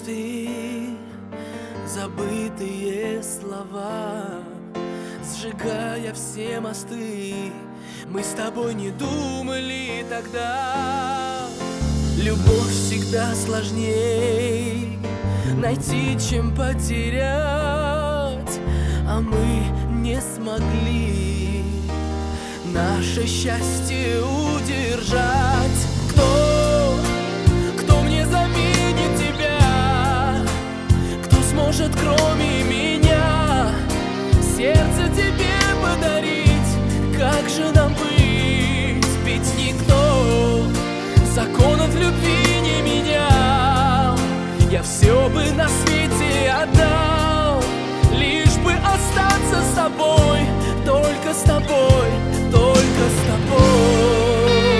мечты, забытые слова, сжигая все мосты. Мы с тобой не думали тогда. Любовь всегда сложней найти, чем потерять, а мы не смогли наше счастье удержать. Кто мне заменит тебя? Кто сможет, кроме меня, сердце тебе подарить? Как же нам быть? Ведь никто законов любви не менял. Я все бы на свете отдал, лишь бы остаться с тобой, только с тобой, только с тобой.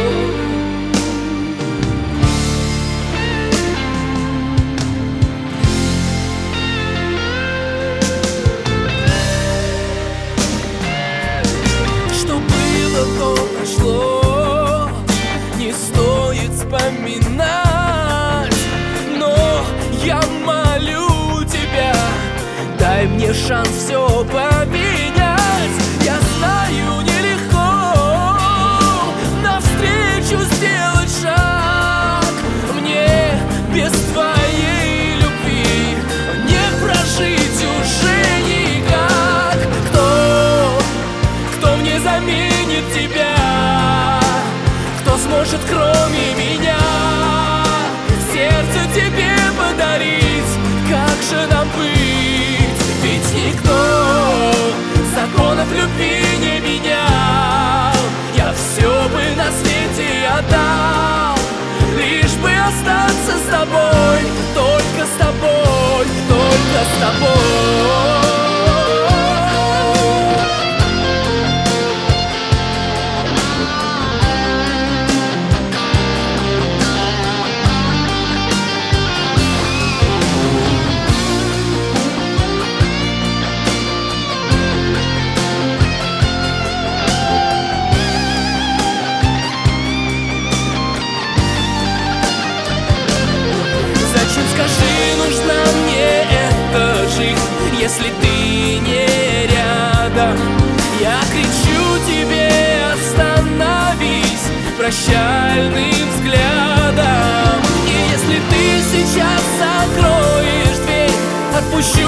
Что было, то прошло, не стоит вспоминать. Но я молю тебя, дай мне шанс все поменять. Я знаю, нелегко навстречу сделать шаг. Мне без твоей любви не прожить уже никак. Кто мне заменит тебя? Кто сможет, кроме меня, сердце тебе подарить? Как же нам быть? Ведь никто законов любви не менял. Я все бы на свете отдал, лишь бы остаться с тобой, только с тобой, только с тобой. Скажи, нужна мне эта жизнь, если ты не рядом? Я кричу тебе, остановись прощальным взглядом. И если ты сейчас закроешь дверь, отпущу